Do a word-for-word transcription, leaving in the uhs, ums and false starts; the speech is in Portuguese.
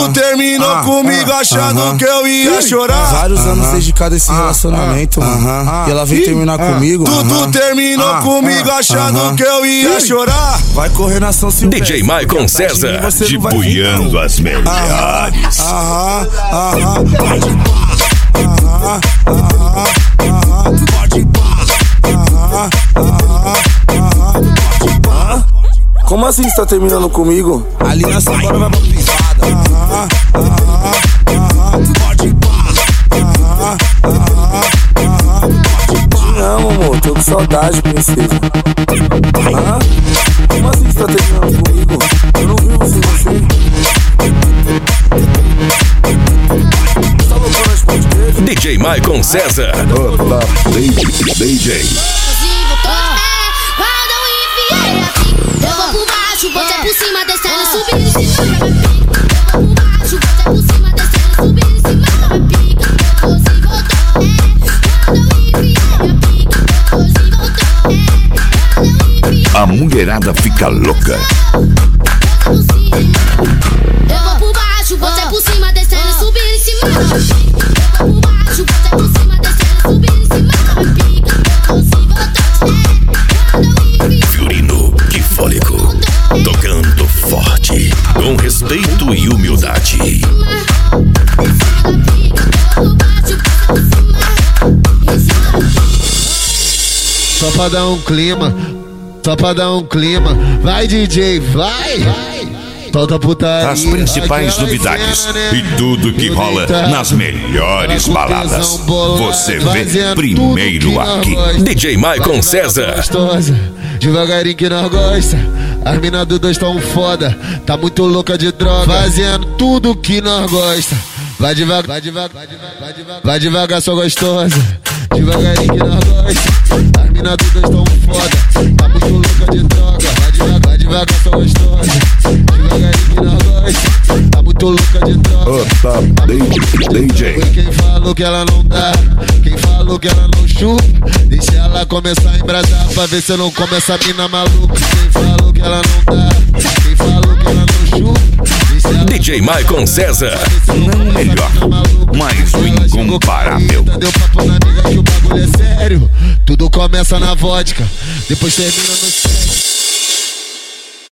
tu terminou uh-huh. comigo achando uh-huh. que eu ia chorar. Vários uh-huh. anos dedicado a esse uh-huh. relacionamento, uh-huh. mano. Uh-huh. E ela veio terminar uh-huh. comigo. Tu, uh-huh. tu terminou uh-huh. comigo achando uh-huh. que eu ia chorar. Vai correr na São Silvestre. D J Maicon César, dibuiando as melhores. Aham, aham, pode pá. Aham, aham, aham, pode pá. Aham, aham, aham, pode pá. Como assim você tá terminando comigo? Ali nessa hora vai pra privada. Aham, aham, aham, pode pá. Aham, aham, aham, pode pá. Te amo, amor, tô com saudade, princesa. Aham, como assim você tá terminando comigo? Eu não vi você assim. D J Maicon César. Opa, D J. Quando eu enfiei a pica, eu vou por baixo, você por cima, descendo, subindo em cima da pica. Eu vou por baixo, você por cima, descendo, subindo em cima da pica. Hoje voltou, quando eu enfiei a pica. Hoje voltou, quando eu enfiei. A mulherada fica louca. Eu vou por baixo, você por cima, descendo, subindo em cima da pica. Eu vou por baixo, você por cima, descendo, subindo em cima da pica. Hoje voltou, Fiorino, que fôlego, tocando forte, com respeito e humildade. Só pra dar um clima, só pra dar um clima. Vai, D J, vai! Solta putaria. As principais novidades e tudo que rola nas melhores baladas. Você vê primeiro aqui. D J Maicon César. Devagarinho que nós gosta. As mina do dois tão foda. Tá muito louca de droga. Fazendo tudo que nós gosta. Vai devagar, vai devagar, vai devagar, vai devagar, vai devagar, só gostosa. Devagarinho que nós gosta. As mina do dois tão foda. Tá muito louca de droga. Vai devagar, vai devagar, só gostosa. Devagarinho que nós gosta. Tá muito louca de droga. Opa, D J. Quem falou que ela não dá, quem falou que ela não chupa, deixa ela começar a embrasar pra ver se eu não come essa mina maluca. Quem falou que ela não dá, quem falou que ela não chupa, D J Maicon César. Não melhor, mas o incomparável. Deu papo na amiga que o bagulho é sério. Tudo começa na vodka, depois termina no